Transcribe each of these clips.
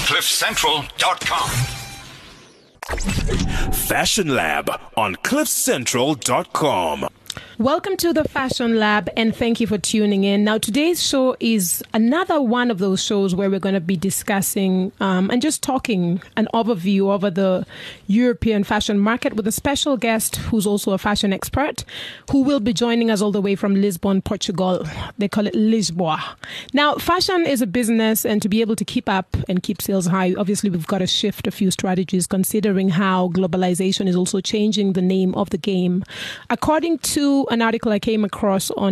CliffCentral.com. Fashion Lab on CliffCentral.com. Welcome to the Fashion Lab, and thank you for tuning in. Now, today's show is another one of those shows where we're going to be discussing and just talking an overview over the European fashion market with a special guest who's also a fashion expert who will be joining us all the way from Lisbon, Portugal. They call it Lisboa. Now, fashion is a business, and to be able to keep up and keep sales high, obviously we've got to shift a few strategies considering how globalization is also changing the name of the game. According to an article I came across on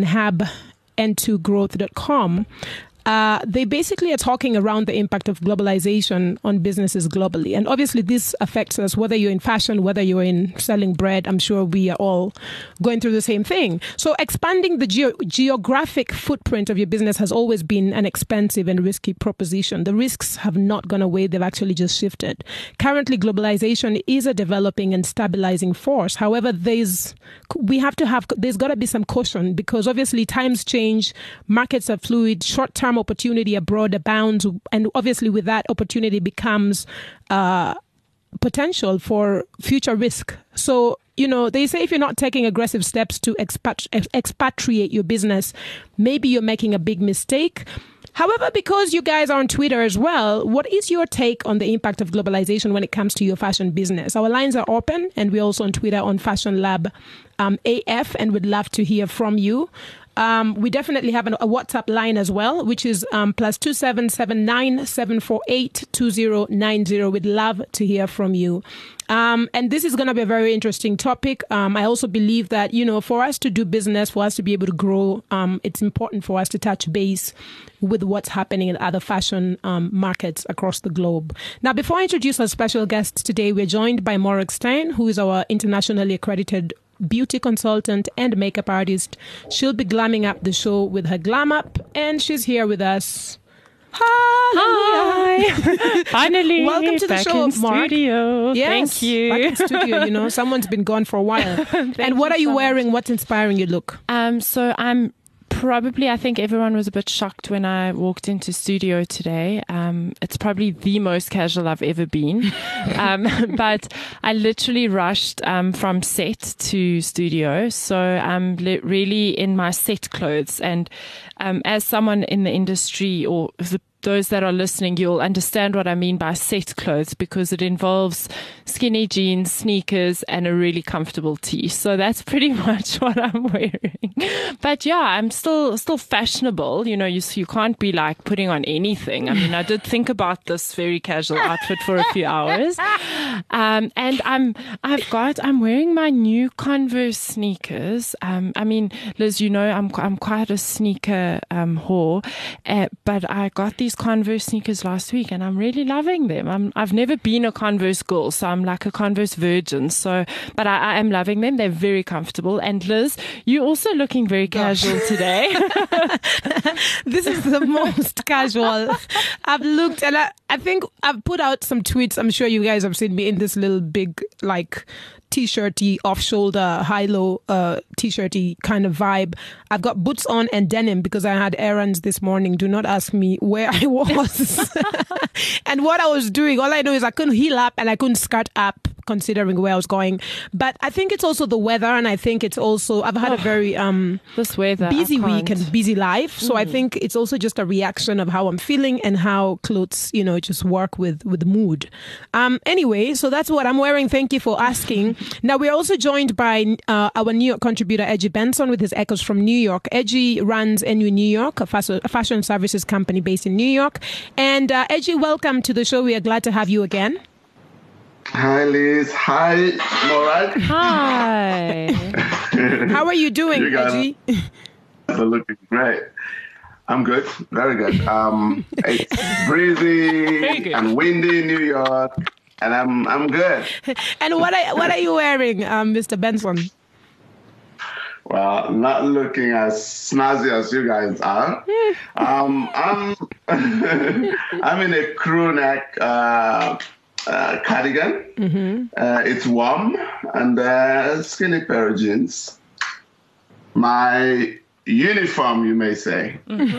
hab2growth.com, they basically are talking around the impact of globalization on businesses globally. And obviously this affects us, whether you're in fashion, whether you're in selling bread. I'm sure we are all going through the same thing. So expanding the geographic footprint of your business has always been an expensive and risky proposition. The risks have not gone away. They've actually just shifted. Currently, globalization is a developing and stabilizing force. However, there's got to be some caution because obviously times change, markets are fluid, short-term opportunity abroad abounds, and obviously with that opportunity becomes potential for future risk. So, they say if you're not taking aggressive steps to expatriate your business, maybe you're making a big mistake. However, because you guys are on Twitter as well, what is your take on the impact of globalization when it comes to your fashion business? Our lines are open, and we're also on Twitter on Fashion Lab AF, and we'd love to hear from you. We definitely have a WhatsApp line as well, which is +2779 748 2090. We'd love to hear from you. And this is going to be a very interesting topic. I also believe that, for us to do business, for us to be able to grow, it's important for us to touch base with what's happening in other fashion markets across the globe. Now, before I introduce our special guest today, we're joined by Maura Stein, who is our internationally accredited beauty consultant and makeup artist. She'll be glamming up the show with her glam up, and she's here with us. Hi! Finally, welcome to the show, Mark. Studio. Yes, thank you. Back in studio. Someone's been gone for a while. And what are you wearing? What's inspiring your look? So I think everyone was a bit shocked when I walked into studio today. It's probably the most casual I've ever been. But I literally rushed from set to studio. So I'm really in my set clothes. And as someone in the industry or those that are listening, you'll understand what I mean by set clothes because it involves skinny jeans, sneakers, and a really comfortable tee. So that's pretty much what I'm wearing. But yeah, I'm still fashionable. You can't be like putting on anything. I mean, I did think about this very casual outfit for a few hours. And I'm wearing my new Converse sneakers. Liz, I'm quite a sneaker whore, but I got these Converse sneakers last week and I'm really loving them. I've never been a Converse girl, so I'm like a Converse virgin. So, but I am loving them. They're very comfortable. And Liz, you're also looking very casual today. This is the most casual I've looked, and I think I've put out some tweets. I'm sure you guys have seen me in this little big t-shirty, off-shoulder, high-low t-shirty kind of vibe. I've got boots on and denim because I had errands this morning. Do not ask me where I was and what I was doing. All I know is I couldn't heel up and I couldn't skirt up considering where I was going. But I think it's also the weather, and I think it's also, I've had a very this weather, busy week and busy life. So I think it's also just a reaction of how I'm feeling and how clothes, just work with the mood. Anyway, so that's what I'm wearing. Thank you for asking. Now, we're also joined by our New York contributor, Edgy Benson, with his echoes from New York. Edgy runs NU New York, a fashion services company based in New York. And Edgy, welcome to the show. We are glad to have you again. Hi, Liz. Hi, Maura. Hi. How are you doing, Edgy? You're looking great. I'm good. Very good. It's breezy and windy in New York, and I'm good. And what are you wearing, Mr. Benson? Well, not looking as snazzy as you guys are. I'm I'm in a crew neck cardigan. Mm-hmm. It's warm and skinny pair of jeans. My uniform, you may say.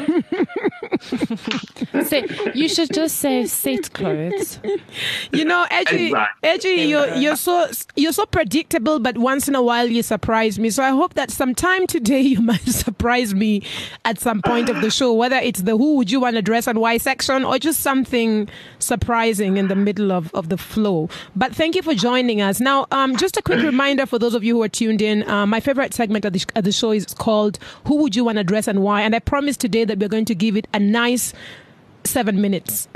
You should just say set clothes. You know, Edgy, you're so predictable, but once in a while you surprise me. So I hope that sometime today you might surprise me at some point of the show, whether it's the who would you want to dress and why section or just something surprising in the middle of the flow. But thank you for joining us. Now, just a quick reminder for those of you who are tuned in, my favorite segment of the show is called Who Would You Want to Dress and Why? And I promise today that we're going to give it a nice 7 minutes.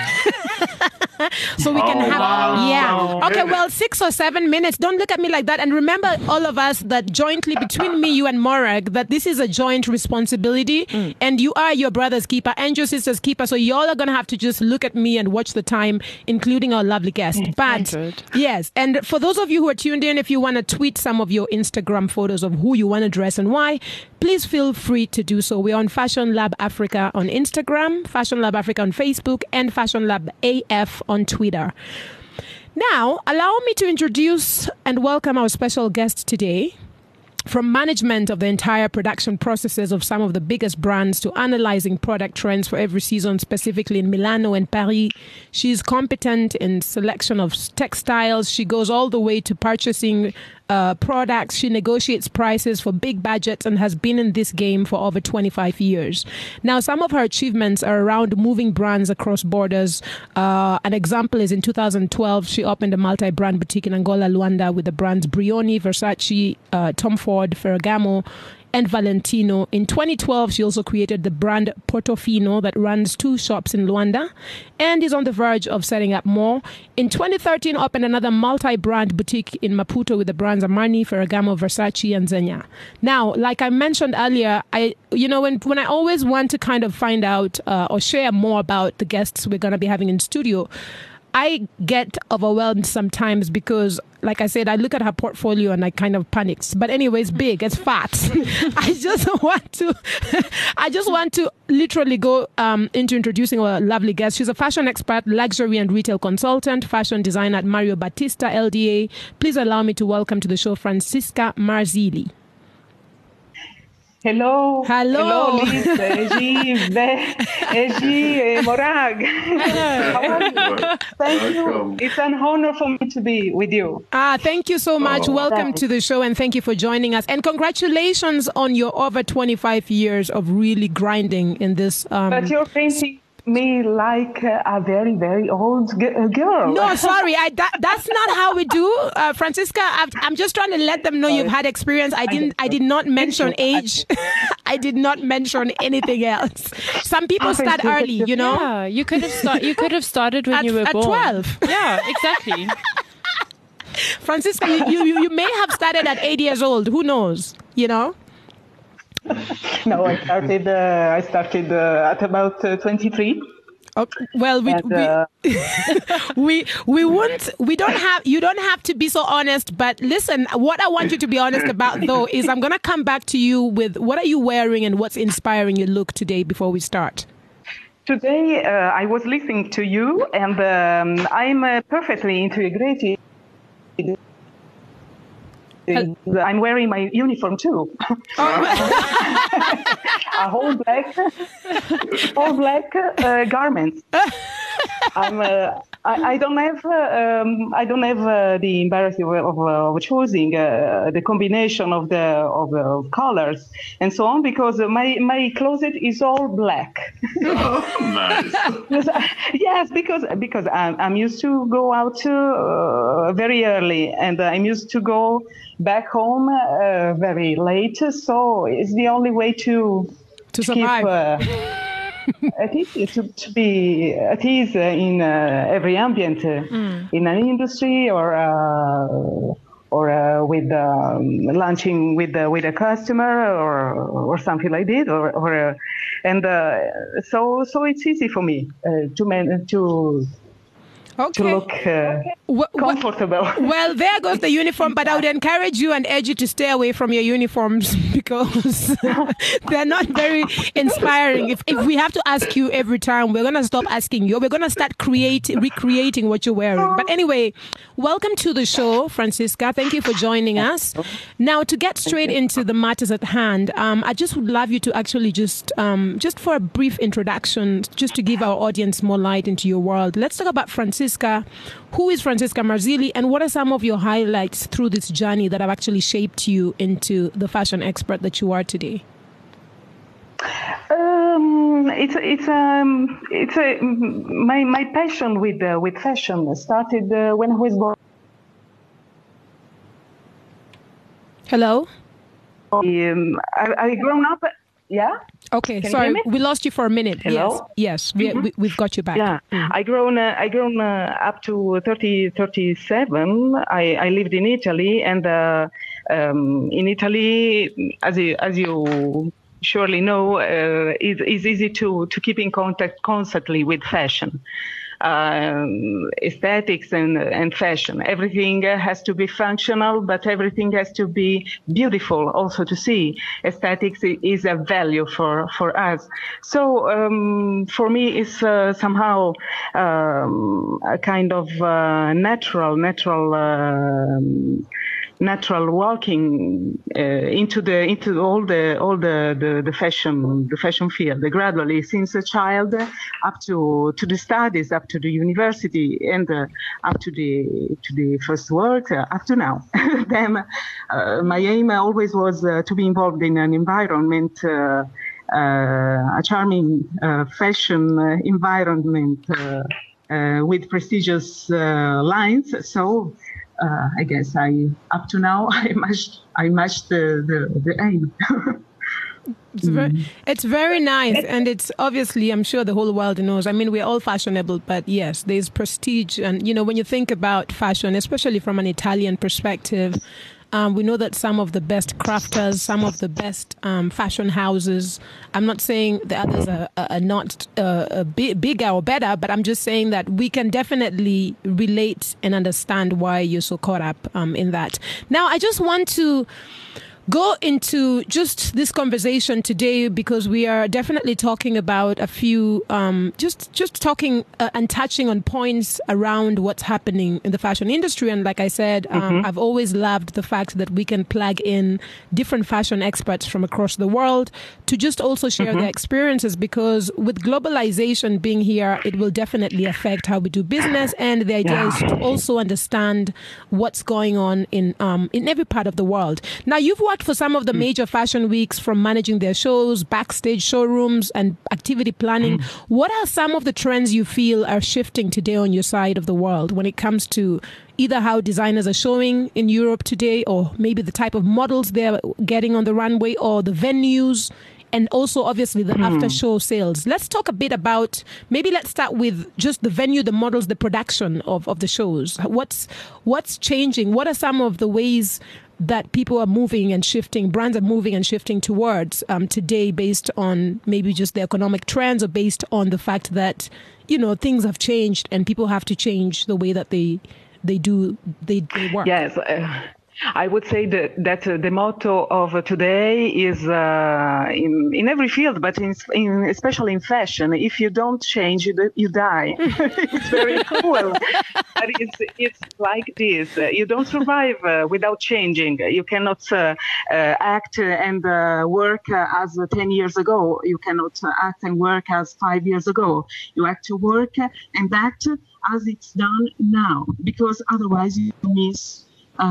So we can okay, well, 6 or 7 minutes. Don't look at me like that. And remember, all of us, that jointly between me, you and Morag, that this is a joint responsibility, and you are your brother's keeper and your sister's keeper. So y'all are going to have to just look at me and watch the time, including our lovely guest. But yes, and for those of you who are tuned in, if you want to tweet some of your Instagram photos of who you want to dress and why, please feel free to do so. We're on Fashion Lab Africa on Instagram, Fashion Lab Africa on Facebook, and Fashion Lab AF on Twitter. Now, allow me to introduce and welcome our special guest today. From management of the entire production processes of some of the biggest brands to analyzing product trends for every season, specifically in Milano and Paris. She's competent in selection of textiles. She goes all the way to purchasing products. She negotiates prices for big budgets and has been in this game for over 25 years. Now, some of her achievements are around moving brands across borders. An example is in 2012, she opened a multi-brand boutique in Angola, Luanda, with the brands Brioni, Versace, Tom Ford, Ferragamo, and Valentino. In 2012, she also created the brand Portofino that runs 2 shops in Luanda and is on the verge of setting up more. In 2013, opened another multi-brand boutique in Maputo with the brands Armani, Ferragamo, Versace, and Zegna. Now, like I mentioned earlier, when I always want to kind of find out or share more about the guests we're going to be having in studio, I get overwhelmed sometimes because, like I said, I look at her portfolio and I kind of panic. But anyway, it's big, it's fat. I just want to literally go into introducing our lovely guest. She's a fashion expert, luxury and retail consultant, fashion designer at Mario Battista LDA. Please allow me to welcome to the show Francisca Marzilli. Hello. Hello. Hello, Liz, Eji, Morag. How are you? Thank you. It's an honor for me to be with you. Thank you so much. Welcome to the show and thank you for joining us. And congratulations on your over 25 years of really grinding in this. But you're painting me like a very, very old girl. No, sorry. That's not how we do. Francisca, I'm just trying to let them know you've had experience. I did not mention age. I did not mention anything else. Some people start early, you know? Yeah, you could have started when you were born. At 12. Yeah, exactly. Francisca, you may have started at 8 years old. Who knows? You know? No, I started at about 23. Okay. Well, you don't have to be so honest, but listen, what I want you to be honest about though is I'm going to come back to you with what are you wearing and what's inspiring your look today before we start. Today, I was listening to you and I'm perfectly integrated. I'm wearing my uniform too. A whole black garment. I don't have the embarrassment of choosing the combination of the colors and so on because my closet is all black. Oh, nice. Yes, because I'm used to go out very early and I'm used to go back home very late, so it's the only way to survive. To be at ease in every ambient, in an industry or with lunching with a customer or something like this, so it's easy for me to to look comfortable. Well, there goes the uniform, but I would encourage you and urge you to stay away from your uniforms because they're not very inspiring. If we have to ask you every time, we're going to stop asking you. We're going to start recreating what you're wearing. But anyway, welcome to the show, Francisca. Thank you for joining us. Now, to get straight into the matters at hand, I just would love you to actually just for a brief introduction, just to give our audience more light into your world. Let's talk about Francisca. Who is Francisca Marzilli, and what are some of your highlights through this journey that have actually shaped you into the fashion expert that you are today? My passion with fashion started when I was born. Hello? I grown up. Yeah. Okay. Sorry, we lost you for a minute. Hello? Yes. We've got you back. Yeah. I grown up to 37. I lived in Italy, and in Italy, as you surely know, it's easy to keep in contact constantly with fashion. Aesthetics and fashion. Everything has to be functional, but everything has to be beautiful also to see. Aesthetics is a value for us. So for me, it's somehow a kind of natural walking into all the fashion field, gradually since a child up to the studies, up to the university, and up to the first work, up to now. Then my aim always was to be involved in an environment, a charming fashion environment with prestigious lines. So I guess up to now I matched the aim. It's very nice, and it's obviously, I'm sure the whole world knows. I mean, we're all fashionable, but yes, there's prestige, and when you think about fashion, especially from an Italian perspective, we know that some of the best crafters, some of the best fashion houses, I'm not saying the others are not bigger or better, but I'm just saying that we can definitely relate and understand why you're so caught up in that. Now, I just want to go into just this conversation today because we are definitely talking about a few, just talking and touching on points around what's happening in the fashion industry. And like I said, I've always loved the fact that we can plug in different fashion experts from across the world to just also share their experiences, because with globalization being here, it will definitely affect how we do business. And the idea is to also understand what's going on in every part of the world. Now, you've worked for some of the major fashion weeks, from managing their shows, backstage showrooms, and activity planning. What are some of the trends you feel are shifting today on your side of the world when it comes to either how designers are showing in Europe today, or maybe the type of models they're getting on the runway, or the venues, and also obviously the after show sales? Let's talk a bit about, maybe let's start with just the venue, the models, the production of the shows. What's changing? What are some of the ways that people are moving and shifting, brands are moving and shifting towards today, based on maybe just the economic trends, or based on the fact that, things have changed and people have to change the way that they work? Yes. I would say that the motto of today is in every field, but especially in fashion: if you don't change, you die. It's very cruel, but it's like this. You don't survive without changing. You cannot act and work as 10 years ago. You cannot act and work as 5 years ago. You have to work and act as it's done now, because otherwise you miss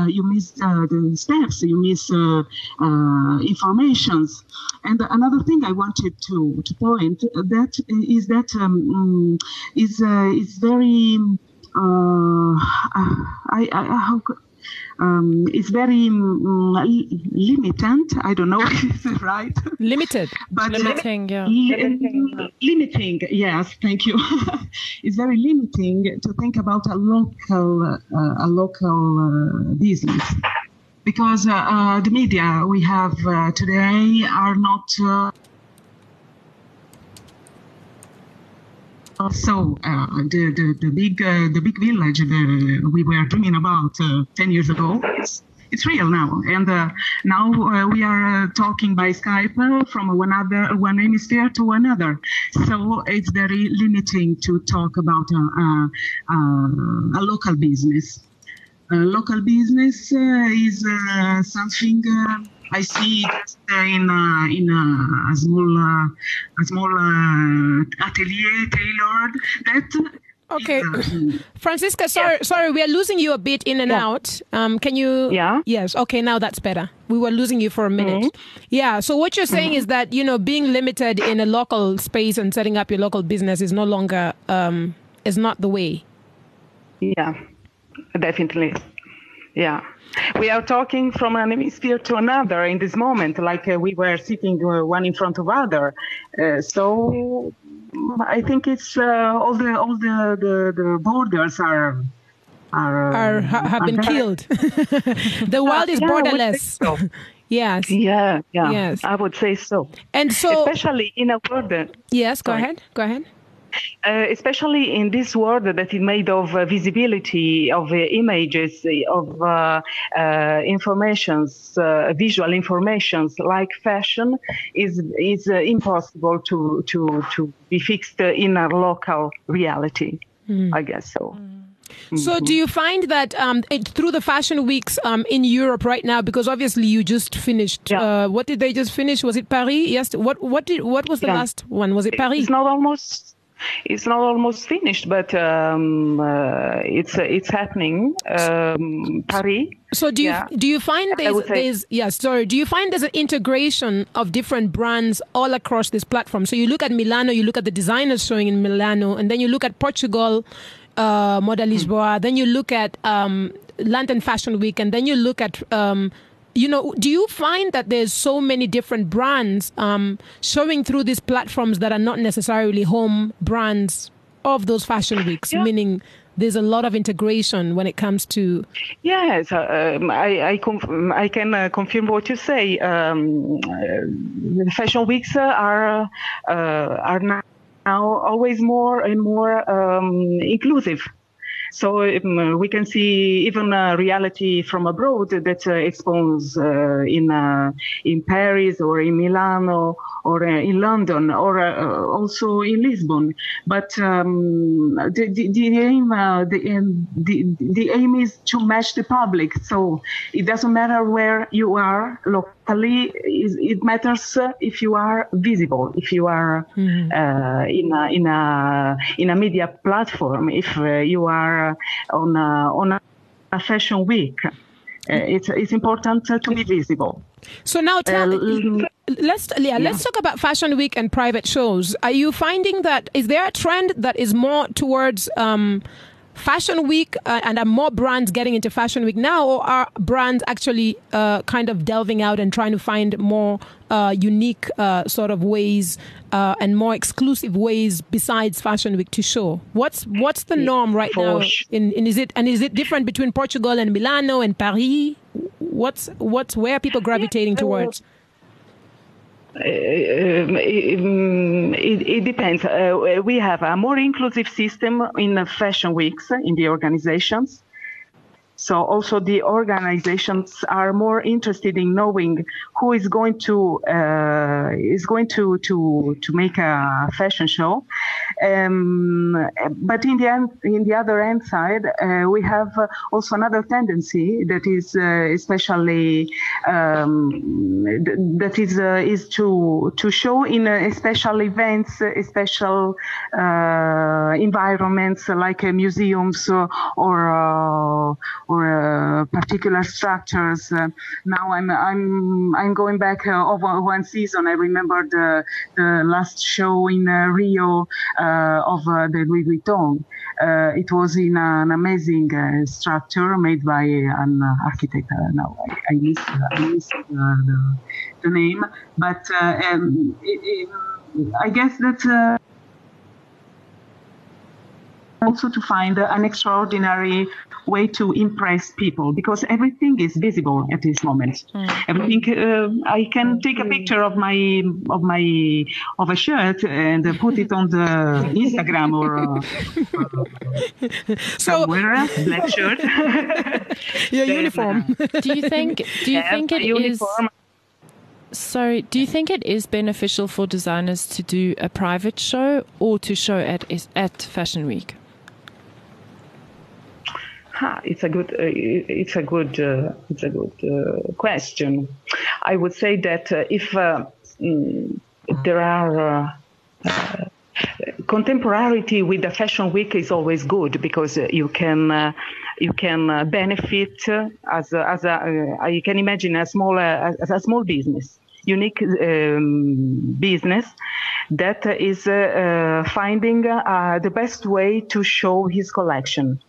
the steps, you miss informations. And another thing I wanted to point that is that is very it's very limitant. I don't know if it's right. Limited. But limiting, yeah. Limiting, yes, thank you. It's very limiting to think about a local business, because the media we have today are not So the big village we were dreaming about 10 years ago, it's real now, and now we are talking by Skype from one hemisphere to another. So it's very limiting to talk about a local business. Local business is something I see just in a small atelier tailored. That okay, Francisca, sorry, we are losing you a bit in and out. Can you? Yeah. Yes. Okay, now that's better. We were losing you for a minute. Mm-hmm. Yeah. So what you're saying is that being limited in a local space and setting up your local business is no longer is not the way. Yeah. Definitely. Yeah. We are talking from an hemisphere to another in this moment, like we were sitting one in front of other. So I think it's all the borders have been killed. The world is borderless. So. Yes. Yeah. Yes. I would say so. And so, especially in a world. Yes. Go ahead. Especially in this world that is made of visibility, of images, of informations, visual informations like fashion is impossible to be fixed in a local reality. I guess so. So do you find that through the fashion weeks in Europe right now, because obviously you just finished, what did they just finish? Was it Paris? Yes. What was the last one? Was it Paris? It's not almost finished, but it's happening. Paris. So do you find do you find there's an integration of different brands all across this platform? So you look at Milano, you look at the designers showing in Milano, and then you look at Portugal, Moda Lisboa, then you look at London Fashion Week, and then you look at do you find that there's so many different brands showing through these platforms that are not necessarily home brands of those fashion weeks, meaning there's a lot of integration when it comes to... Yes, I can confirm what you say. Fashion weeks are now always more and more inclusive. So we can see even reality from abroad that exposes in Paris or in Milano or in London or also in Lisbon. But the aim is to match the public. So it doesn't matter where you are locally. It matters if you are visible, if you are in a media platform, if you are on a fashion week. It's important to be visible. So now let's talk about Fashion Week and private shows. Are you finding that is there a trend that is more towards Fashion Week and are more brands getting into Fashion Week now, or are brands actually kind of delving out and trying to find more unique sort of ways and more exclusive ways besides Fashion Week to show? What's the norm right now? Is it different between Portugal and Milano and Paris? Where are people gravitating towards? It depends. We have a more inclusive system in the fashion weeks in the organizations. So also the organizations are more interested in knowing who is going to make a fashion show. But in the other hand side, we have also another tendency that is especially is to show in special events, special environments like museums or particular structures. Now I'm going back over one season. I remember the last show in Rio of the Louis Vuitton. It was in an amazing structure made by an architect. Now I miss the name, but I guess that also to find an extraordinary way to impress people, because everything is visible at this moment. Everything. I can take a picture of a shirt and put it on the Instagram or somewhere, black shirt. Your uniform. Do you think it is? Sorry, do you think it is beneficial for designers to do a private show or to show at Fashion Week? It's a good question. I would say that if there are contemporarity with the Fashion Week is always good, because you can benefit you can imagine a small business, unique business that is finding the best way to show his collection.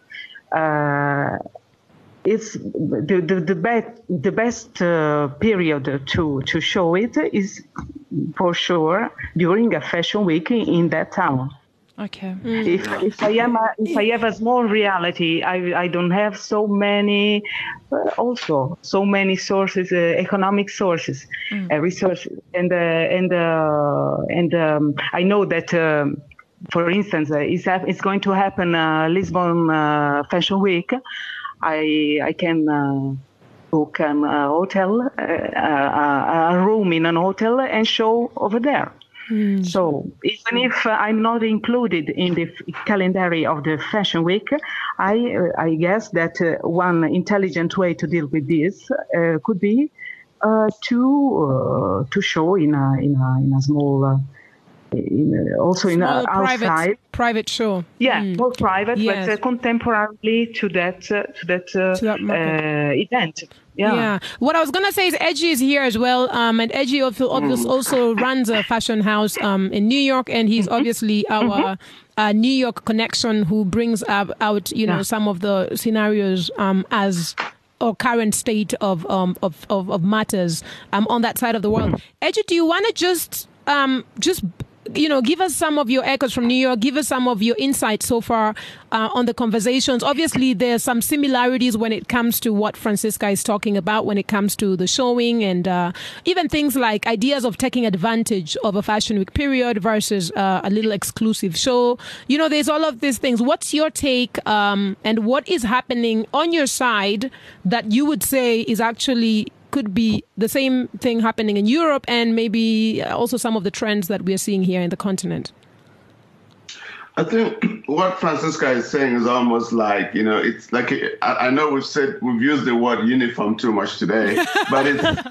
It's the best period to show it is for sure during a Fashion Week in that town. Okay. If I have a small reality, I don't have so many sources, economic sources, resources, and I know that. For instance, it's going to happen Lisbon Fashion Week. I can book a hotel, a room in an hotel, and show over there. So even if I'm not included in the calendar of the Fashion Week, I guess that one intelligent way to deal with this could be to show in a small. Also in outside private show. Yeah, more private, yes. But contemporarily to that event. Yeah. What I was gonna say is Edgy is here as well, and Edgy also runs a fashion house in New York, and he's obviously our New York connection who brings out some of the scenarios or current state of matters on that side of the world. Edgy, do you want to just give us some of your echoes from New York, give us some of your insights so far on the conversations. Obviously, there's some similarities when it comes to what Francisca is talking about when it comes to the showing and even things like ideas of taking advantage of a Fashion Week period versus a little exclusive show. There's all of these things. What's your take and what is happening on your side that you would say is actually could be the same thing happening in Europe and maybe also some of the trends that we're seeing here in the continent? I think what Francisca is saying is almost like, it's like, I know we've used the word uniform too much today, but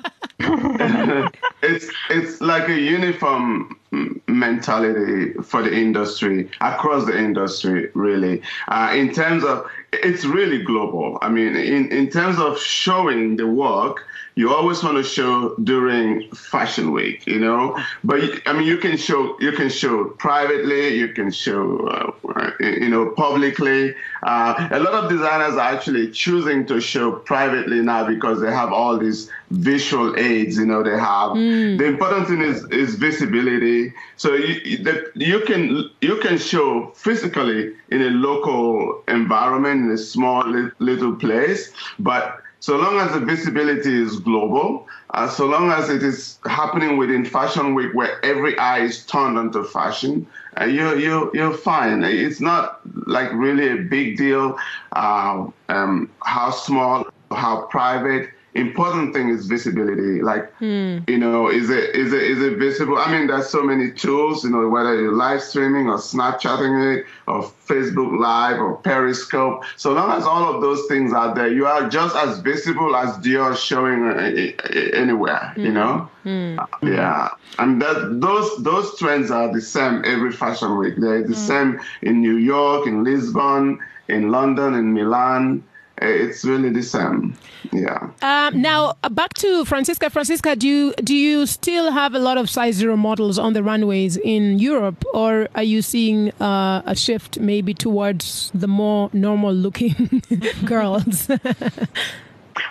it's like a uniform mentality for the industry, across the industry, really. In terms of, it's really global. I mean, in terms of showing the work, you always want to show during Fashion Week, But you can show privately, you can show, publicly. A lot of designers are actually choosing to show privately now because they have all these visual aids. They have the important thing is visibility. So you can show physically in a local environment, in a small little place, but so long as the visibility is global, so long as it is happening within Fashion Week where every eye is turned onto fashion, you're fine. It's not like really a big deal how small, how private. Important thing is visibility. Like, is it visible? I mean, there's so many tools, whether you're live streaming or Snapchatting it or Facebook Live or Periscope. So long as all of those things are there, you are just as visible as Dior showing anywhere, Yeah. And those trends are the same every Fashion Week. They're the same in New York, in Lisbon, in London, in Milan. It's really the same. Yeah. Now, back to Francisca. Francisca, do you still have a lot of size 0 models on the runways in Europe, or are you seeing a shift maybe towards the more normal-looking girls?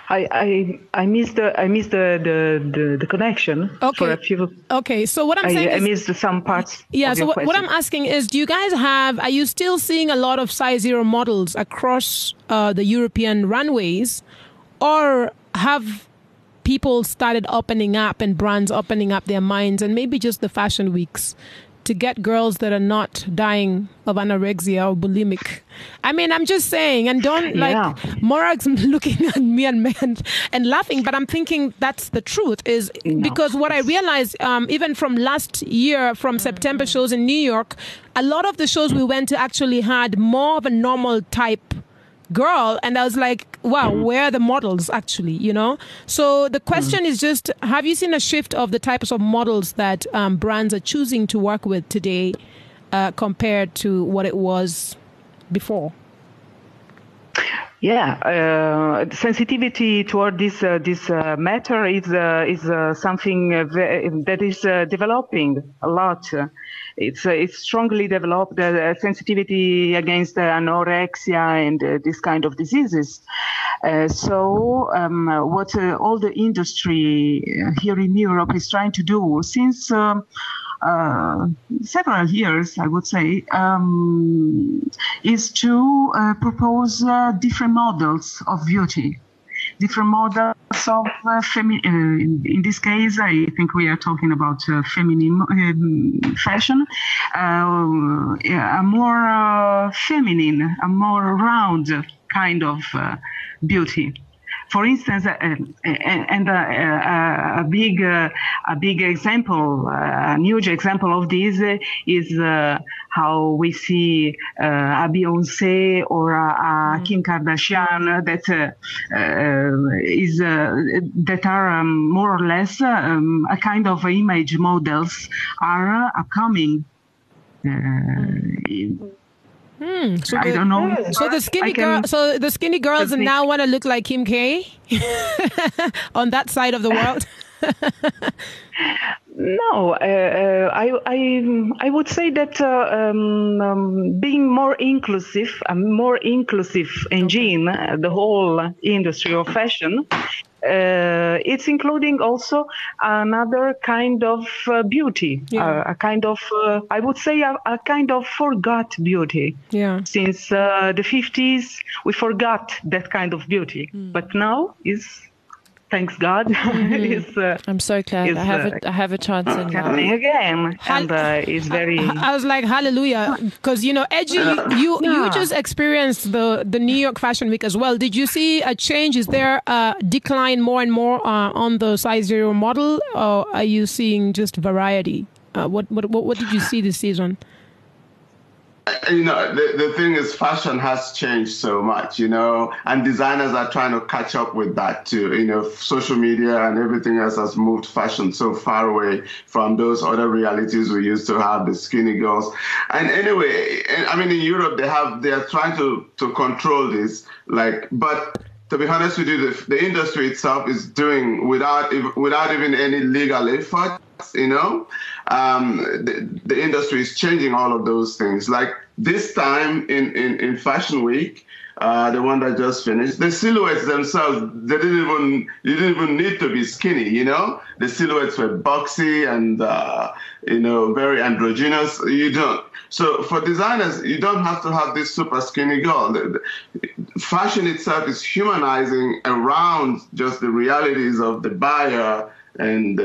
I missed the connection for a few. Okay, so what I'm saying I missed some parts. Yeah. Of So your what I'm asking is, do you guys are you still seeing a lot of size 0 models across the European runways, or have people started opening up and brands opening up their minds, and maybe just the fashion weeks, to get girls that are not dying of anorexia or bulimic? I mean, I'm just saying, and don't Morag's looking at me and laughing, but I'm thinking that's the truth, is because what I realized, even from last year, from September shows in New York, a lot of the shows we went to actually had more of a normal type girl, and I was like, wow, where are the models actually, you know? So the question is just, have you seen a shift of the types of models that brands are choosing to work with today compared to what it was before? Yeah, sensitivity toward this matter is something that is developing a lot. It's strongly developed, sensitivity against anorexia and this kind of diseases. So what all the industry here in Europe is trying to do since several years, I would say, is to propose different models of beauty. Different models of in this case, I think we are talking about feminine fashion, a more feminine, a more round kind of beauty. For instance, a big example, a huge example of this is how we see a Beyoncé or a Kim Kardashian that are more or less a kind of image models are coming. So I don't know. So the skinny girls now want to look like Kim K on that side of the world. No, I would say that being more inclusive, a more inclusive engine, the whole industry of fashion, it's including also another kind of beauty, a kind of, I would say, a kind of forgot beauty. Yeah. Since the 50s, we forgot that kind of beauty, but now is. Thanks God. I'm so glad I have a chance in happening again, and it's very. I was like, hallelujah, because Edgy, you just experienced the New York Fashion Week as well. Did you see a change? Is there a decline more and more on the size 0 model, or are you seeing just variety? What did you see this season? The thing is, fashion has changed so much, and designers are trying to catch up with that too. Social media and everything else has moved fashion so far away from those other realities we used to have, the skinny girls. And anyway, I mean, in Europe, they are trying to control this, but to be honest with you, the industry itself is doing without even any legal effort. The industry is changing all of those things. Like this time in Fashion Week, the one that just finished, the silhouettes themselves, you didn't even need to be skinny. The silhouettes were boxy and very androgynous. You don't. So for designers, you don't have to have this super skinny girl. The fashion itself is humanizing around just the realities of the buyer, and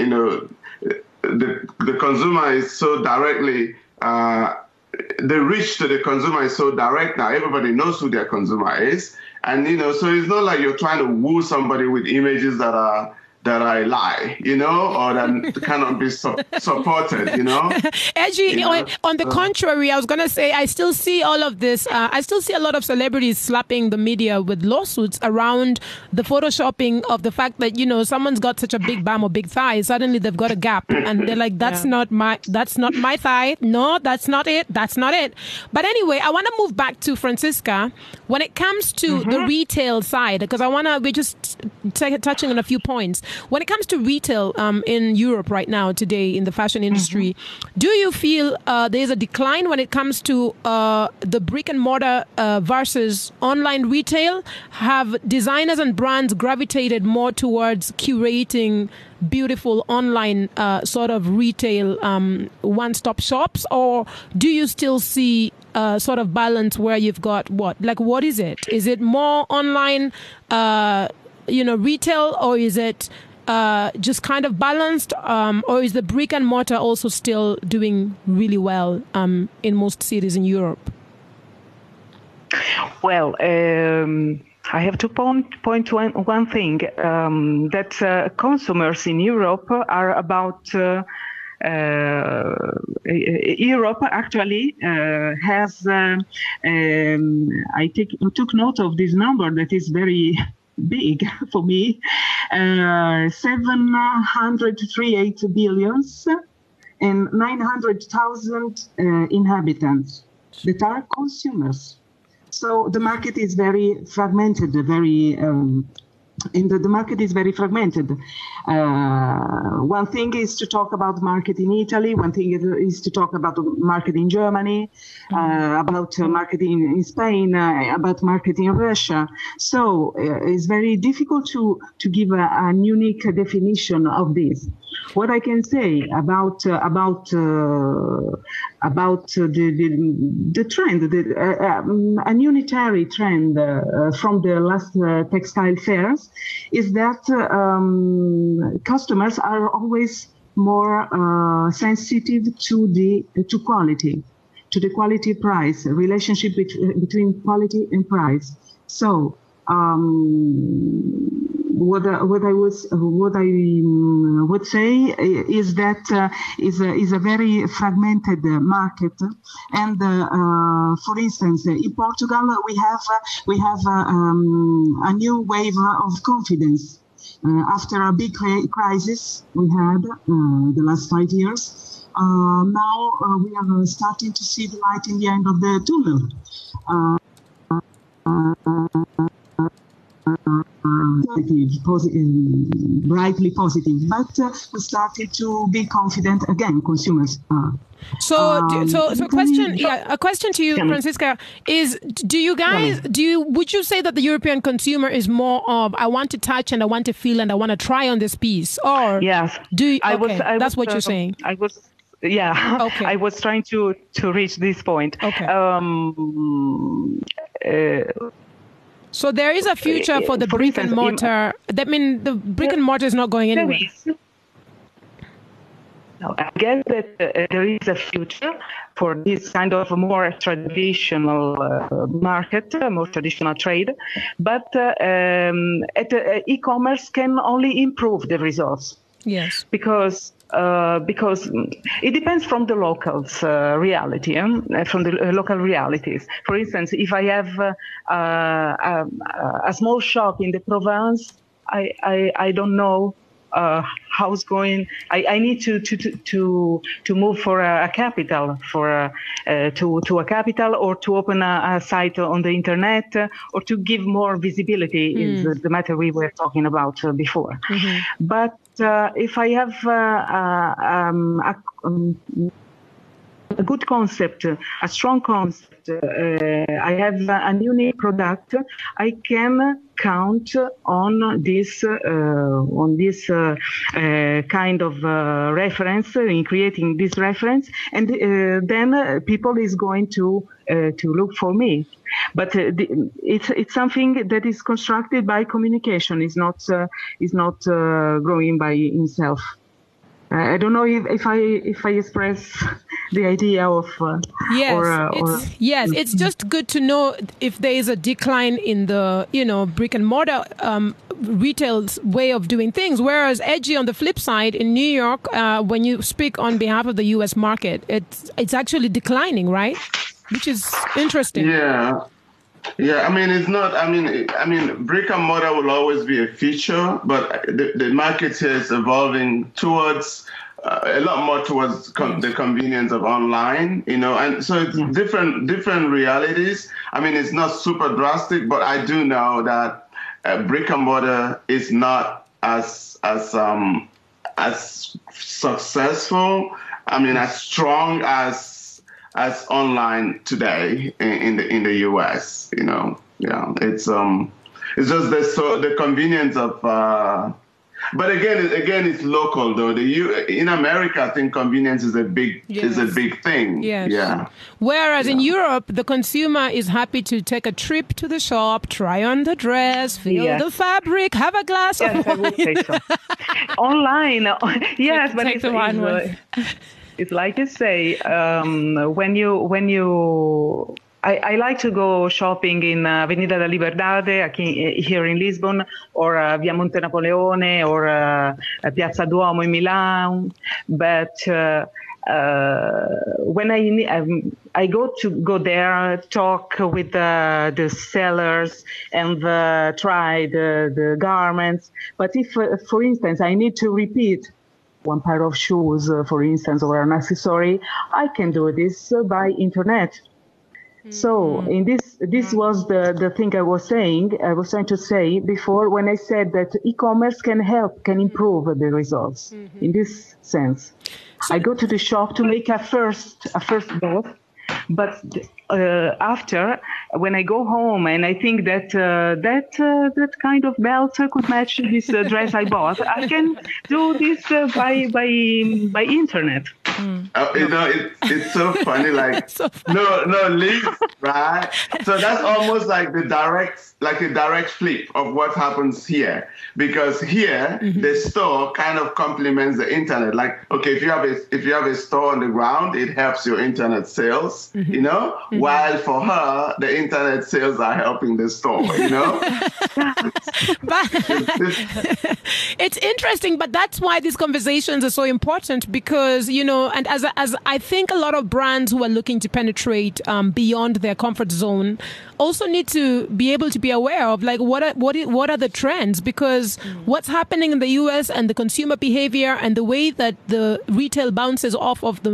the consumer is so directly. The reach to the consumer is so direct now. Everybody knows who their consumer is, and so it's not like you're trying to woo somebody with images that are a lie, or that cannot be supported, Edgy, on the contrary, I was going to say, I still see all of this. I still see a lot of celebrities slapping the media with lawsuits around the photoshopping of the fact that, someone's got such a big bum or big thigh, suddenly they've got a gap. And they're like, that's not my thigh. No, that's not it. That's not it. But anyway, I want to move back to Francisca. When it comes to the retail side, because we're just touching on a few points. When it comes to retail in Europe right now, today, in the fashion industry, do you feel there's a decline when it comes to the brick and mortar versus online retail? Have designers and brands gravitated more towards curating beautiful online sort of retail one-stop shops, or do you still see sort of balance where you've got what is it? Is it more online, retail, or is it just kind of balanced, or is the brick and mortar also still doing really well in most cities in Europe? Well, I have to point one thing, that consumers in Europe are about Europe actually has I took note of this number that is very big for me, 738 billions and 900,000 inhabitants that are consumers. So the market is very fragmented, the market is very fragmented. One thing is to talk about the market in Italy. One thing is to talk about the market in Germany, about market in Spain, about market in Russia. So it's very difficult to give a unique definition of this. What I can say about the trend, a unitary trend from the last textile fairs, is that customers are always more sensitive to quality, to the quality price relationship between quality and price. So what I would say is that is a very fragmented market, and for instance, in Portugal we have a new wave of confidence after a big crisis we had the last 5 years. Now we are starting to see the light in the end of the tunnel. Brightly positive, but we started to be confident again. Consumers. A question to you, Francisca, is: would you say that the European consumer is more of I want to touch and I want to feel and I want to try on this piece, or yes? That's what you're saying. Okay. I was trying to reach this point. Okay. So there is a future for the brick and mortar. That means the brick and mortar is not going anywhere. I guess that there is a future for this kind of more traditional market, more traditional trade. But e-commerce can only improve the results. Yes. Because it depends from the locals' reality, from the local realities. For instance, if I have a small shop in the Provence, I don't know how it's going. I need to move for a capital, to a capital, or to open a site on the internet, or to give more visibility. Is the matter we were talking about before. But if I have a good concept, a strong concept, I have a unique product, I can count on this kind of reference, in creating this reference, and then people is going to look for me. But it's something that is constructed by communication. It's not growing by itself. I don't know if I express the idea of yes. It's just good to know if there is a decline in the brick and mortar retail's way of doing things. Whereas Edgy, on the flip side, in New York, when you speak on behalf of the U.S. market, it's actually declining, right? Which is interesting. Yeah. I mean, it's not. I mean, brick and mortar will always be a feature, but the market here is evolving towards a lot more towards the convenience of online, and so it's different realities. I mean, it's not super drastic, but I do know that brick and mortar is not as successful, I mean, as strong as online today in the US. You know, yeah, it's just the convenience of. But again, it's local though. In America, I think convenience is a big thing. Yes. Yeah. Whereas in Europe, the consumer is happy to take a trip to the shop, try on the dress, feel the fabric, have a glass of wine. I would say so. Online, yes, but take the wine one. It's like you say, when you. I like to go shopping in Avenida da Liberdade here in Lisbon, or Via Monte Napoleone, or Piazza Duomo in Milan. But when I go there, talk with the sellers and try the garments. But if, for instance, I need to repeat one pair of shoes, for instance, or an accessory, I can do this by internet. So in this was the thing I was trying to say before when I said that e-commerce can improve the results in this sense. I go to the shop to make a first bought, but after when I go home and I think that that kind of belt could match this dress I bought, I can do this by internet. You know, it's so funny, like no links, right? So that's almost like a direct flip of what happens here, because here the store kind of complements the internet. Like, okay, if you have a store on the ground, it helps your internet sales, you know, while for her the internet sales are helping the store, you know. But it's interesting, but that's why these conversations are so important, because, you know, and as I think a lot of brands who are looking to penetrate beyond their comfort zone also need to be able to be aware of, like, what are the trends, because what's happening in the US and the consumer behavior and the way that the retail bounces off of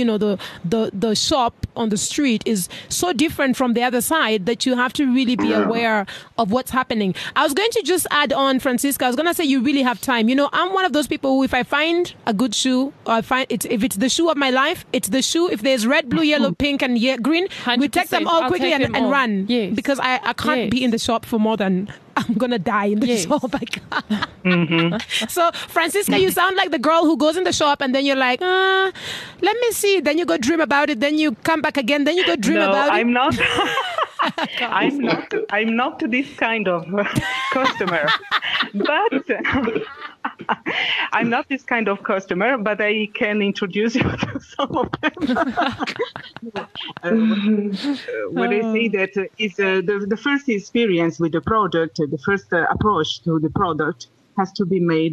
the shop on the street is so different from the other side that you have to really be aware of what's happening. I was going to just add on, Francisca, I was going to say you really have time. You know, I'm one of those people who, if I find a good shoe, or if it's the shoe of my life, it's the shoe. If there's red, blue, yellow, pink, and green, we take them all quickly and run. Yes. Because I can't be in the shop for more than I'm going to die in the shop. So, Francisca, you sound like the girl who goes in the shop and then you're like, let me see. Then you go dream about it. Then you come back again. Then you go dream about it. I'm not. I'm not this kind of customer. But I'm not this kind of customer, but I can introduce you to some of them. When I say that is the first experience with the product, the first approach to the product has to be made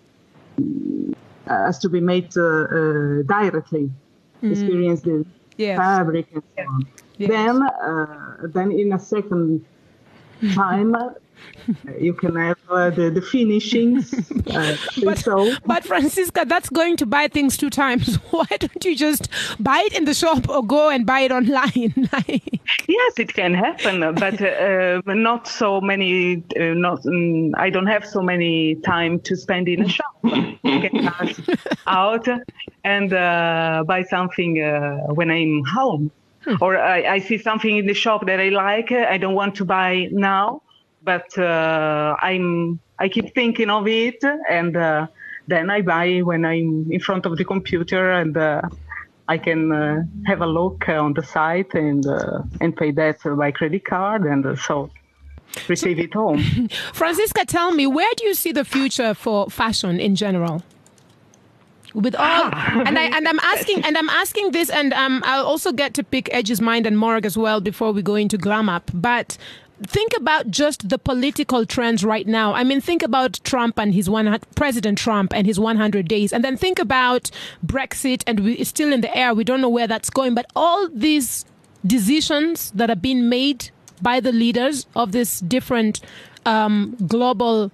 directly. Experience the fabric and so on. Yes. Then in a second time, you can have the finishings. But Francisca, that's going to buy things 2 times. Why don't you just buy it in the shop or go and buy it online? Yes, it can happen, but not so many. I don't have so many time to spend in a shop. I can pass out and buy something when I'm home. Or I see something in the shop that I like. I don't want to buy now, but I keep thinking of it, and then I buy when I'm in front of the computer, and I can have a look on the site and pay that by credit card, and so receive it home. Francisca, tell me, where do you see the future for fashion in general? With all, and I'm asking this, and I'll also get to pick Edge's mind and Morg as well before we go into Glam Up. But think about just the political trends right now. I mean, think about Trump and President Trump and his 100 days, and then think about Brexit, and it's still in the air. We don't know where that's going, but all these decisions that are being made by the leaders of this different global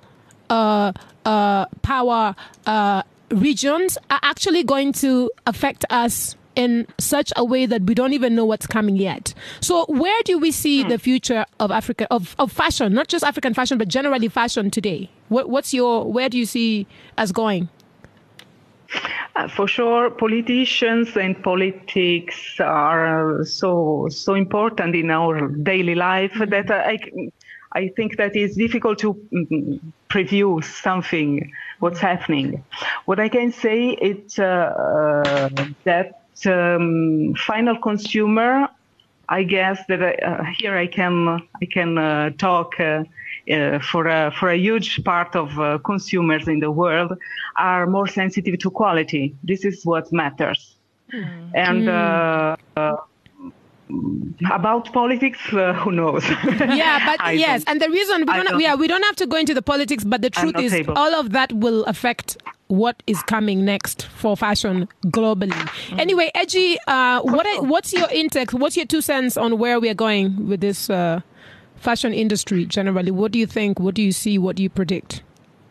power regions are actually going to affect us in such a way that we don't even know what's coming yet. So where do we see the future of Africa, of fashion, not just African fashion, but generally fashion today? Where do you see us going? For sure, politicians and politics are so important in our daily life that I think that it's difficult to preview what's happening. What I can say is that final consumer, I guess that here I can talk for a huge part of consumers in the world are more sensitive to quality. This is what matters. And about politics, who knows? Yeah, but yes, and the reason we don't have to go into the politics, but the truth is all of that will affect what is coming next for fashion globally. Anyway, Edgy, what's your intake? What's your 2 cents on where we are going with this fashion industry generally? What do you think? What do you see? What do you predict?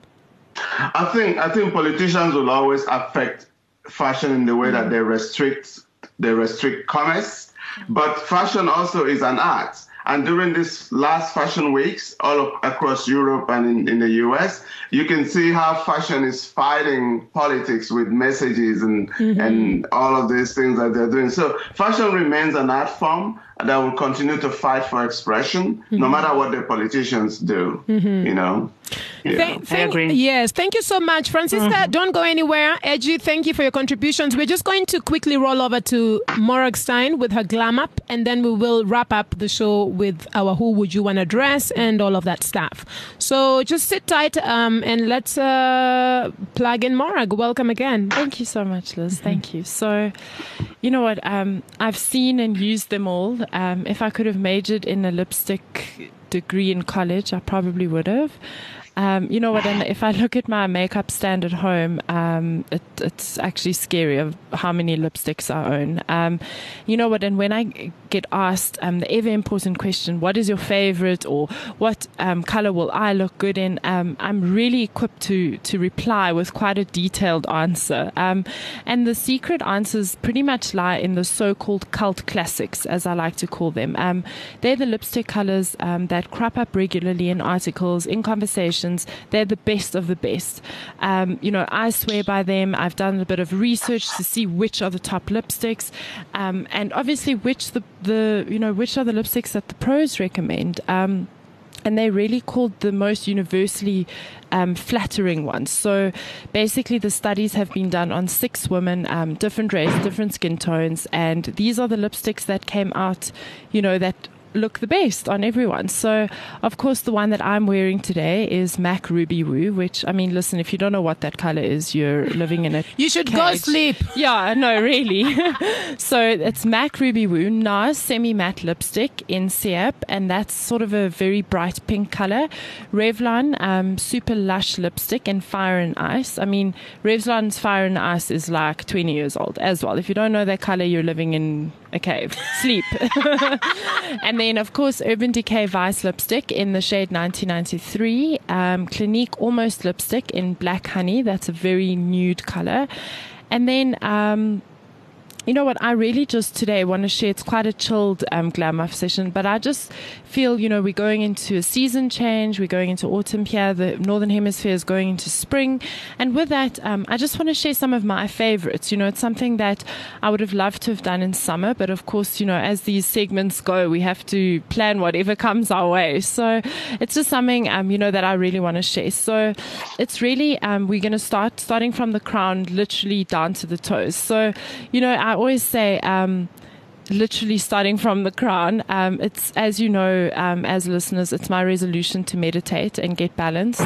I think politicians will always affect fashion in the way that they restrict commerce. But fashion also is an art. And during this last fashion weeks, all across Europe and in the US, you can see how fashion is fighting politics with messages and all of these things that they're doing. So fashion remains an art form that will continue to fight for expression, no matter what the politicians do, you know. Yeah, I agree. Yes, thank you so much. Francisca, don't go anywhere. Edgy, thank you for your contributions. We're just going to quickly roll over to Morag Stein with her Glam Up, and then we will wrap up the show with our Who Would You Want to Dress and all of that stuff. So just sit tight and let's plug in Morag. Welcome again. Thank you so much, Liz. Thank you. So, you know what? I've seen and used them all. If I could have majored in a lipstick degree in college, I probably would have. You know what, and if I look at my makeup stand at home, it's actually scary of how many lipsticks I own. You know what, and when I get asked the ever important question, what is your favorite, or what color will I look good in, I'm really equipped to reply with quite a detailed answer. And the secret answers pretty much lie in the so-called cult classics, as I like to call them. They're the lipstick colors that crop up regularly in articles, in conversations. They're the best of the best. You know, I swear by them. I've done a bit of research to see which are the top lipsticks, and obviously which are the lipsticks that the pros recommend. And they're really called the most universally flattering ones. So basically the studies have been done on 6 women, different race, different skin tones, and these are the lipsticks that came out, you know, that look the best on everyone. So of course the one that I'm wearing today is MAC Ruby Woo, which, I mean, listen, if you don't know what that color is, you're living in a you should cage. Go sleep. Yeah, no, really. So it's MAC Ruby Woo, NARS semi-matte lipstick in Siap, and that's sort of a very bright pink color. Revlon super lush lipstick in Fire and Ice. I mean, Revlon's Fire and Ice is like 20 years old as well. If you don't know that color, you're living in a cave. Sleep. And then, of course, Urban Decay Vice lipstick in the shade 1993. Clinique Almost lipstick in Black Honey. That's a very nude color. And then you know what, I really just today want to share, it's quite a chilled glam up session, but I just feel, you know, we're going into a season change, we're going into autumn here, the Northern Hemisphere is going into spring, and with that, I just want to share some of my favorites. You know, it's something that I would have loved to have done in summer, but of course, you know, as these segments go, we have to plan whatever comes our way. So it's just something, you know, that I really want to share. So it's really, we're going to starting from the crown, literally down to the toes. So, you know, I always say, literally starting from the crown, it's, as you know, as listeners, it's my resolution to meditate and get balanced.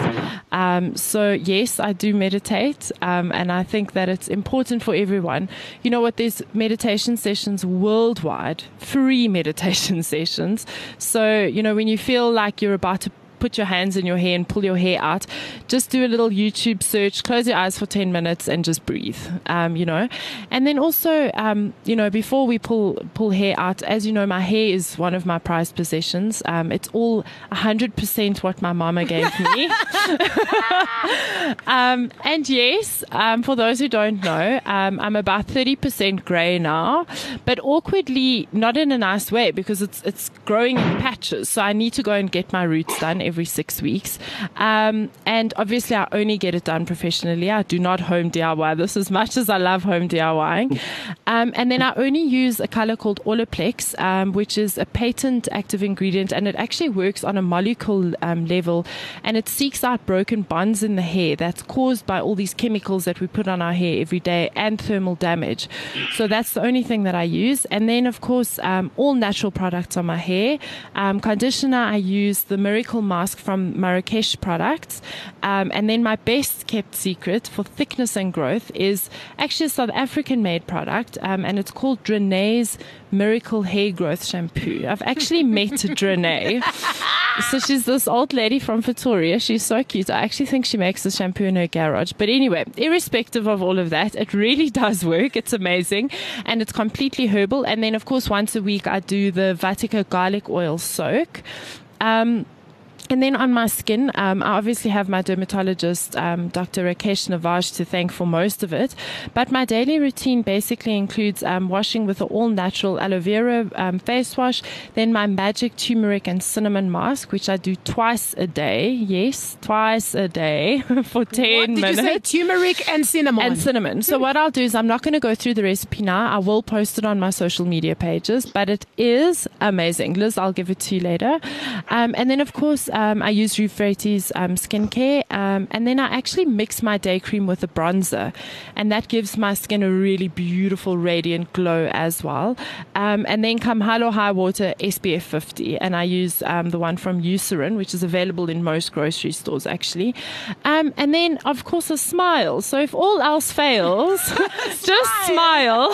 So yes, I do meditate, and I think that it's important for everyone. You know what, there's meditation sessions worldwide, free meditation sessions. So, you know, when you feel like you're about to put your hands in your hair and pull your hair out, just do a little YouTube search, close your eyes for 10 minutes and just breathe, you know. And then also, you know, before we pull hair out, as you know, my hair is one of my prized possessions. It's all 100% what my mama gave me. And yes, for those who don't know, I'm about 30% grey now, but awkwardly not in a nice way because it's growing in patches. So I need to go and get my roots done every 6 weeks. And obviously I only get it done professionally. I do not home DIY this as much as I love home DIYing. And then I only use a color called Olaplex, which is a patent active ingredient, and it actually works on a molecule level, and it seeks out broken bonds in the hair that's caused by all these chemicals that we put on our hair every day and thermal damage. So that's the only thing that I use. And then, of course, all natural products on my hair. Conditioner, I use the Miracle Mask from Marrakesh Products. And then my best kept secret for thickness and growth is actually a South African made product, and it's called Drene's Miracle Hair Growth Shampoo. I've actually met Drene. So she's this old lady from Pretoria. She's so cute. I actually think she makes the shampoo in her garage. But anyway, irrespective of all of that, it really does work. It's amazing. And it's completely herbal. And then, of course, once a week, I do the Vatica garlic oil soak. And then on my skin, I obviously have my dermatologist, Dr. Rakesh Navaj, to thank for most of it. But my daily routine basically includes washing with the all-natural aloe vera face wash, then my magic turmeric and cinnamon mask, which I do twice a day. Yes, twice a day for 10 minutes. Did you say turmeric and cinnamon? And cinnamon. So what I'll do is I'm not going to go through the recipe now. I will post it on my social media pages, but it is amazing. Liz, I'll give it to you later. And then, of course, I use Euphrates skincare, and then I actually mix my day cream with a bronzer, and that gives my skin a really beautiful, radiant glow as well. And then come hell or high water, SPF 50, and I use the one from Eucerin, which is available in most grocery stores, actually. And then, of course, a smile. So if all else fails, just smile.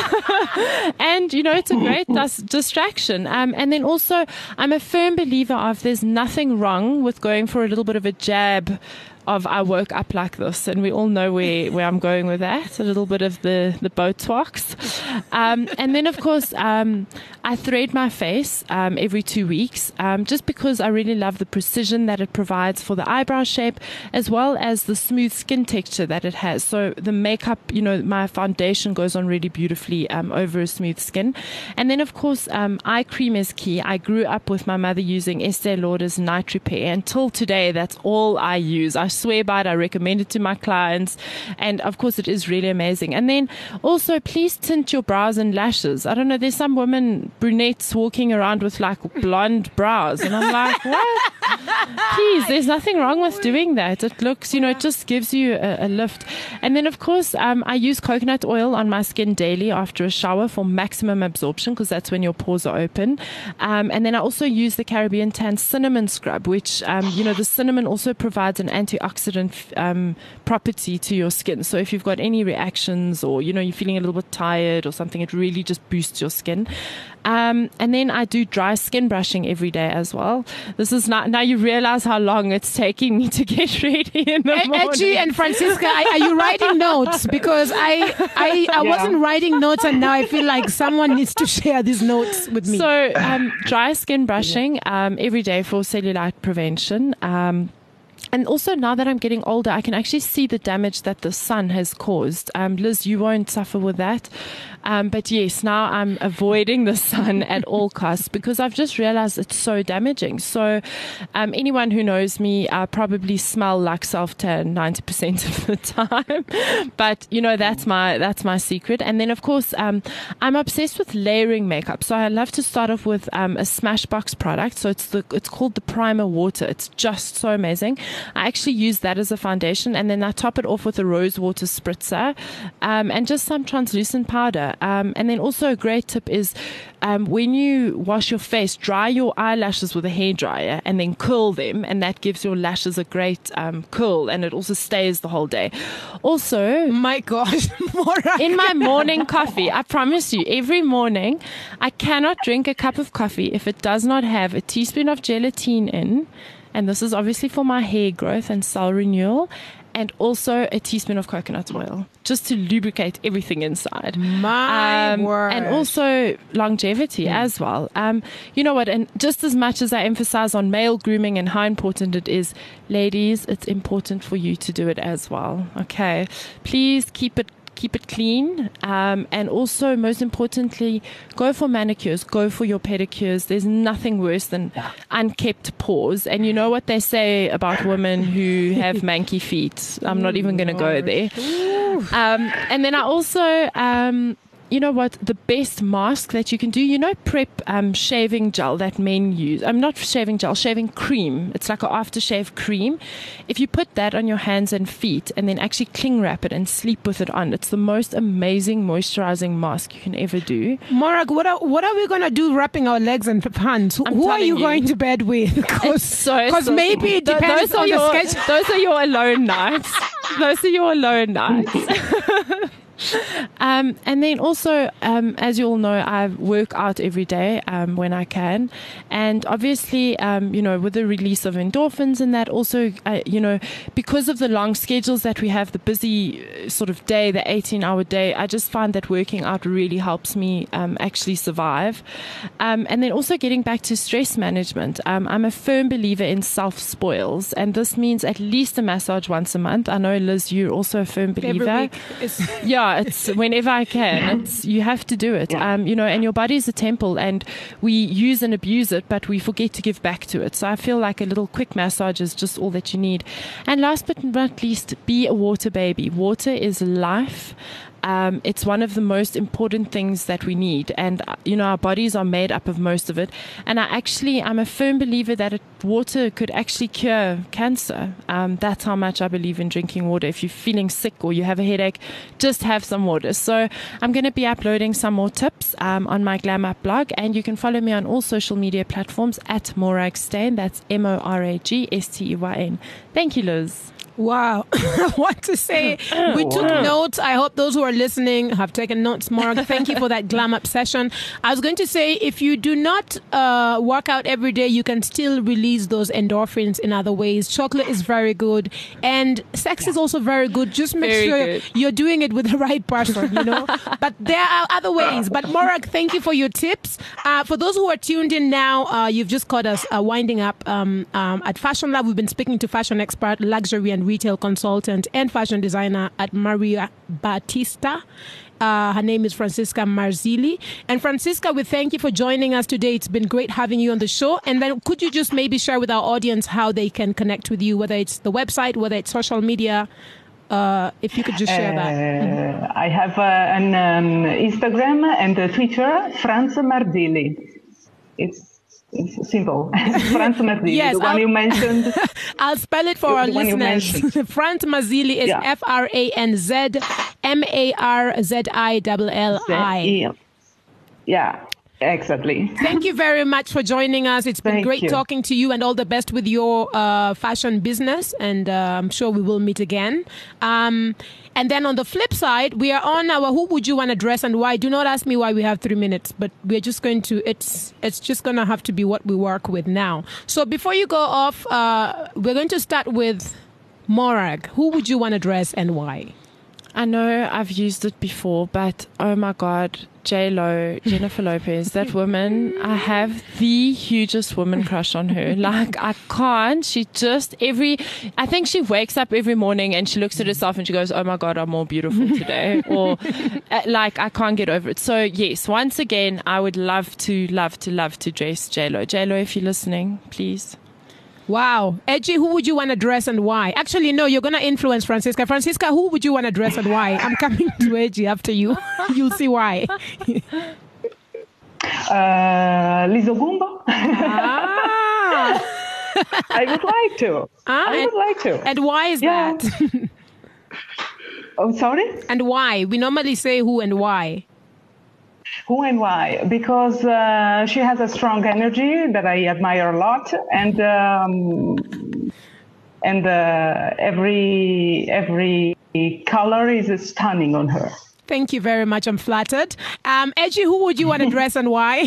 And, you know, it's a great distraction. And then also, I'm a firm believer of there's nothing wrong with going for a little bit of a jab of I woke up like this, and we all know where I'm going with that, a little bit of the Botox. And then, of course, I thread my face every 2 weeks, just because I really love the precision that it provides for the eyebrow shape, as well as the smooth skin texture that it has. So the makeup, you know, my foundation goes on really beautifully over a smooth skin. And then, of course, eye cream is key. I grew up with my mother using Estee Lauder's Night Repair. Until today, that's all I use. I swear by it. I recommend it to my clients. And of course, it is really amazing. And then also, please tint your brows and lashes. I don't know, there's some women, brunettes, walking around with like blonde brows. And I'm like, what? Please, there's nothing wrong with doing that. It looks, you know, it just gives you a lift. And then, of course, I use coconut oil on my skin daily after a shower for maximum absorption, because that's when your pores are open. And then I also use the Caribbean Tan Cinnamon Scrub, which, you know, the cinnamon also provides an antioxidant property to your skin. So if you've got any reactions, or, you know, you're feeling a little bit tired or something, it really just boosts your skin. And then I do dry skin brushing every day as well. This is not, now you realize how long it's taking me to get ready in the morning. Edgy and Francisca, are you writing notes? Because I wasn't writing notes, and now I feel like someone needs to share these notes with me. So dry skin brushing every day for cellulite prevention. And also, now that I'm getting older, I can actually see the damage that the sun has caused. Liz, you won't suffer with that. But yes, now I'm avoiding the sun at all costs, because I've just realized it's so damaging. So anyone who knows me, I probably smell like self-tan 90% of the time. But, you know, that's my secret. And then, of course, I'm obsessed with layering makeup. So I love to start off with a Smashbox product. So it's called the Primer Water. It's just so amazing. I actually use that as a foundation, and then I top it off with a rose water spritzer and just some translucent powder. And then also a great tip is when you wash your face, dry your eyelashes with a hairdryer and then curl them, and that gives your lashes a great curl, and it also stays the whole day. Also, my gosh, in my morning coffee, I promise you, every morning I cannot drink a cup of coffee if it does not have a teaspoon of gelatine in, and this is obviously for my hair growth and cell renewal, and also a teaspoon of coconut oil just to lubricate everything inside. My word. And also longevity as well. You know what? And just as much as I emphasize on male grooming and how important it is, ladies, it's important for you to do it as well. Okay. Please keep it clean, and also, most importantly, go for manicures, go for your pedicures. There's nothing worse than unkept paws. And you know what they say about women who have manky feet. I'm not even going to go there. And then I also, you know what, the best mask that you can do, you know, Prep shaving gel that men use. Not shaving gel, shaving cream. It's like an aftershave cream. If you put that on your hands and feet and then actually cling wrap it and sleep with it on, it's the most amazing moisturizing mask you can ever do. Morag, what are we going to do wrapping our legs and hands? Who are you going to bed with? Because maybe it depends on the schedule. Those are your alone nights. Those are your alone nights. And then also, as you all know, I work out every day when I can. And obviously, you know, with the release of endorphins and that also, you know, because of the long schedules that we have, the busy sort of day, the 18-hour day, I just find that working out really helps me actually survive. And then also getting back to stress management. I'm a firm believer in self-spoils. And this means at least a massage once a month. I know, Liz, you're also a firm believer. Every week. Yeah. It's whenever I can. You have to do it. You know, and your body is a temple, and we use and abuse it, but we forget to give back to it. So I feel like a little quick massage is just all that you need. And last but not least, be a water baby. Water is life. It's one of the most important things that we need. And, you know, our bodies are made up of most of it. And I'm a firm believer that water could actually cure cancer. That's how much I believe in drinking water. If you're feeling sick or you have a headache, just have some water. So I'm going to be uploading some more tips on my Glam Up blog. And you can follow me on all social media platforms at Morag Steyn. That's MORAGSTEYN. Thank you, Liz. Wow. What to say? We took notes. I hope those who are listening have taken notes, Morag. Thank you for that Glam Up session. I was going to say, if you do not work out every day, you can still release those endorphins in other ways. Chocolate is very good. And sex is also very good. Just make sure you're doing it with the right person, you know. But there are other ways. But Morag, thank you for your tips. For those who are tuned in now, you've just caught us winding up at Fashion Lab. We've been speaking to fashion expert, luxury and retail consultant and fashion designer at Maria Batista. Her name is Francisca Marzilli. And Francisca, we thank you for joining us today. It's been great having you on the show. And then could you just maybe share with our audience how they can connect with you, whether it's the website, whether it's social media, if you could just share that. I have an Instagram and Twitter, Franz Marzilli. It's simple. Franz Marzilli, yes, the one you mentioned. I'll spell it for our listeners. Franz Marzilli is FranzMarzilli. Yeah, exactly. Thank you very much for joining us. It's been great talking to you, and all the best with your fashion business. And I'm sure we will meet again. And then on the flip side, we are on our Who Would You Want to Dress and Why. Do not ask me why we have 3 minutes, but we're just going to, it's just going to have to be what we work with now. So before you go off, we're going to start with Morag. Who would you want to dress and why? I know I've used it before, but oh my God, J-Lo, Jennifer Lopez, that woman, I have the hugest woman crush on her. Like, I can't. She just I think she wakes up every morning and she looks at herself and she goes, oh my God, I'm more beautiful today. Or like, I can't get over it. So yes, once again, I would love to dress J-Lo. J-Lo, if you're listening, please. Wow. Edgy, who would you want to dress and why? Actually, no, you're going to influence Francisca. Francisca, who would you want to dress and why? I'm coming to Edgy after you. You'll see why. Lizo Gumbo. I would like to. I would like to. And why is that? Oh, sorry? And why? We normally say who and why. Who and why? Because she has a strong energy that I admire a lot, and every color is stunning on her. Thank you very much. I'm flattered. Edgy, who would you want to dress and why?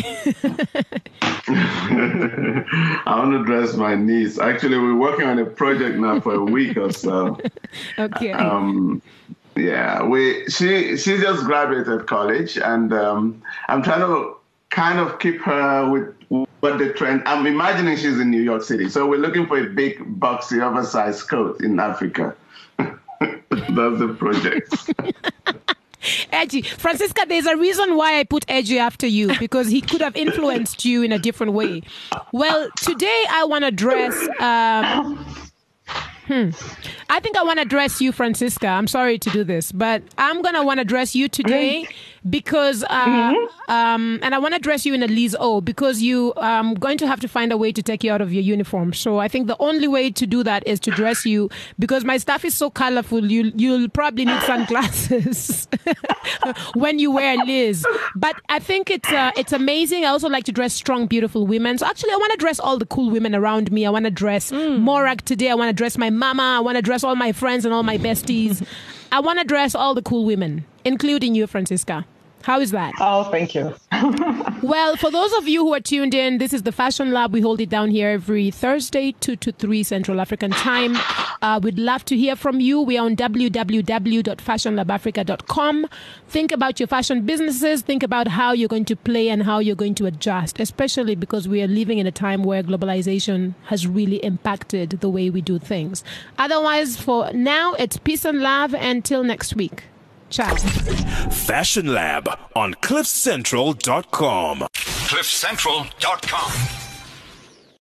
I want to dress my niece. Actually, we're working on a project now for a week or so. Okay. Yeah, she just graduated college, and I'm trying to kind of keep her with what the trend. I'm imagining she's in New York City, so we're looking for a big, boxy, oversized coat in Africa. That's the project. Edgy. Francisca, there's a reason why I put Edgy after you, because he could have influenced you in a different way. Well, today I want to dress... I think I want to dress you, Francisca. I'm sorry to do this, but I'm going to want to dress you today because, and I want to dress you in a Liz O because you going to have to find a way to take you out of your uniform. So I think the only way to do that is to dress you because my stuff is so colorful. You'll probably need sunglasses when you wear Liz. But I think it's amazing. I also like to dress strong, beautiful women. So actually, I want to dress all the cool women around me. I want to dress Morag today. I want to dress my mama. I want to dress all my friends and all my besties. I want to dress all the cool women, including you, Francisca. How is that? Oh, thank you. Well, for those of you who are tuned in, this is the Fashion Lab. We hold it down here every Thursday, 2 to 3 Central African time. We'd love to hear from you. We are on www.fashionlabafrica.com. Think about your fashion businesses. Think about how you're going to play and how you're going to adjust, especially because we are living in a time where globalization has really impacted the way we do things. Otherwise, for now, it's peace and love. Until next week. Ciao. Fashion Lab on CliffCentral.com. CliffCentral.com.